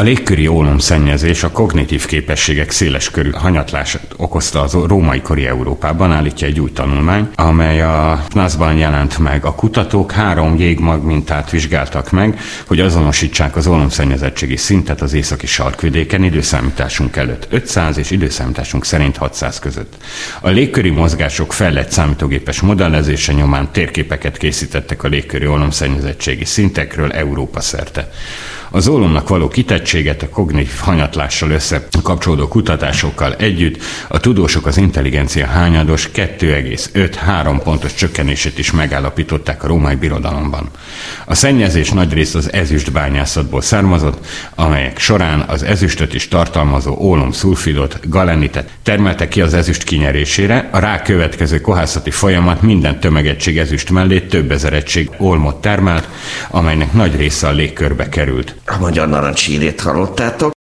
légköri ólomszennyezés a kognitív képességek széleskörű hanyatlását okozta az római kori Európában, állítja egy új tanulmány, amely a PNAS-ban jelent meg. A kutatók 3 jégmag mintát vizsgáltak meg, hogy azonosítsák az ólomszennyezettségi szintet az északi sarkvidéken időszámításunk előtt 500 és időszámításunk szerint 600 között. A légköri mozgások fejlett számítógépes modellezése nyomán térképeket készítettek a légköri ólomszennyezettségi szintekről Európa szerte. Az ólomnak való kitettséget a kognitív hanyatlással összekapcsolódó kutatásokkal együtt a tudósok az intelligencia hányados 2,5-3 pontos csökkenését is megállapították a római birodalomban. A szennyezés nagyrészt az ezüstbányászatból származott, amelyek során az ezüstöt is tartalmazó ólomszulfidot, galenitet termeltek ki az ezüst kinyerésére, a rá következő kohászati folyamat minden tömeegység ezüst mellé több ezer egység ólmot termelt, amelynek nagy része a légkörbe került. A magyar narancshírét hallottátok.